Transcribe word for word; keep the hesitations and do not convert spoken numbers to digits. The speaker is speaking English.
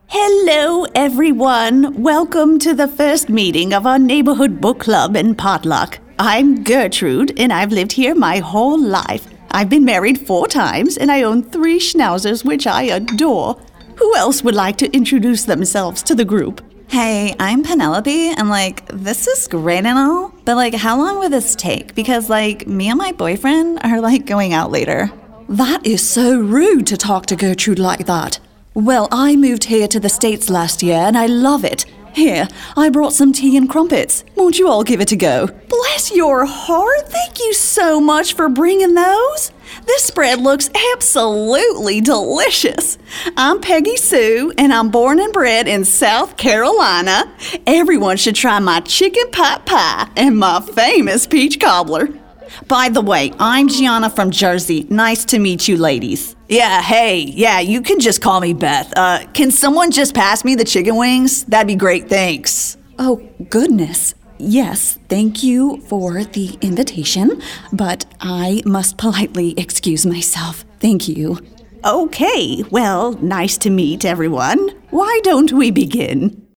Hello, everyone. Welcome to the first meeting of our neighborhood book club and potluck. I'm Gertrude, and I've lived here my whole life. I've been married four times, and I own three schnauzers, which I adore. Who else would like to introduce themselves to the group? Hey, I'm Penelope, and, like, this is great and all, but, like, how long will this take? Because, like, me and my boyfriend are, like, going out later. That is so rude to talk to Gertrude like that. Well, I moved here to the States last year, and I love it. Here, I brought some tea and crumpets. Won't you all give it a go? Bless your heart. Thank you so much for bringing those. This spread looks absolutely delicious. I'm Peggy Sue, and I'm born and bred in South Carolina. Everyone should try my chicken pot pie and my famous peach cobbler. By the way, I'm Gianna from Jersey. Nice to meet you, ladies. Yeah, hey, yeah, you can just call me Beth. Uh, can someone just pass me the chicken wings? That'd be great, thanks. Oh, goodness. Yes, thank you for the invitation, but I must politely excuse myself. Thank you. Okay, well, nice to meet everyone. Why don't we begin?